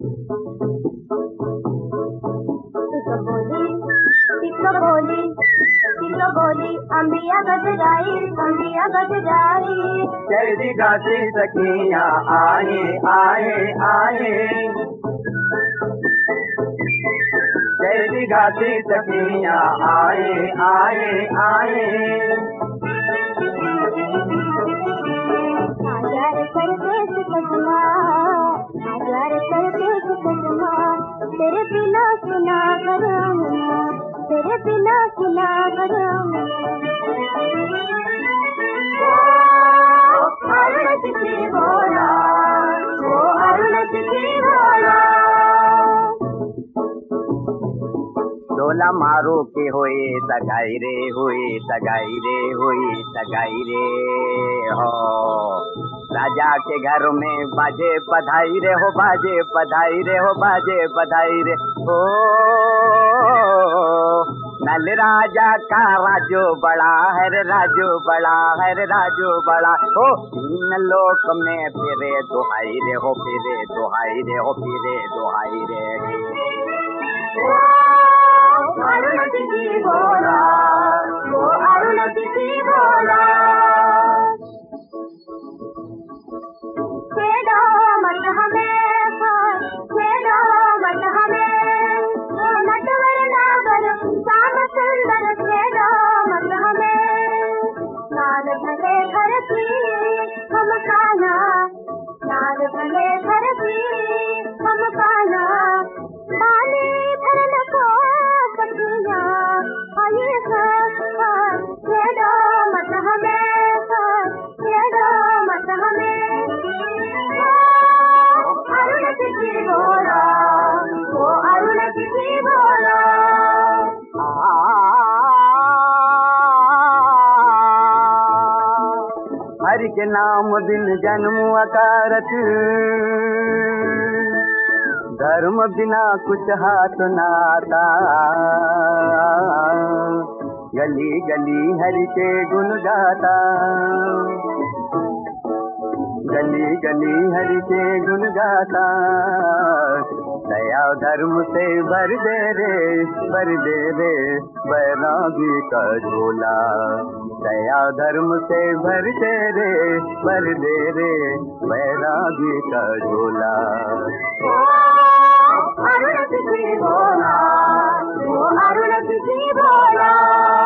बोली अंबिया गजराई तेरी गाती सखियाँ आए आए आए, तेरी गाती सखियाँ आए आए आए। हजार परदेस सजना, हजार परदेस सजना, तेरे बिना सुना करूँगा, तेरे बिना सुना करूँगा। अरुण की बोला, वो अरुण की बोला। डोला मारो के होए सगाई रे, हुई सगाई रे, हुई सगाई रे हो। राजा के घर में बाजे बधाई रे हो, बाजे बधाई रे हो, बाजे बधाई रे हो। नल राजा का राजो बड़ा है रे, राजो बड़ा है रे, राजो बड़ा हो। तीन लोक में फिरे दुहाई रे हो, फिरे दुहाई रे हो, फिरे दुहाई रे। अरुण की बोला, वो अरुण की बोला। छेड़ो मत हमें, छेड़ो मत हमें, नटवर नागर श्याम सुंदर, छेड़ो मत हमें। नाल भले घर की हम काना, नाल भले घर की हम काना, पानी भरन को सखियाँ आए हैं। छेड़ो मत हमें, छेड़ो मत हमें। अरुण की बोला, वो अरुण की बोला। हरि के नाम दिन जन्म अकारत, धर्म बिना कुछ हाथ नाता। गली गली हरि के गुण गाता, गली गली हरि के गुण गाता। दया धर्म से भर दे रे, भर दे रे बैरागी का झोला। दया धर्म से भर दे रे, भर दे रे बैरागी का झोला। अरुण की बोला, वो अरुण की बोला।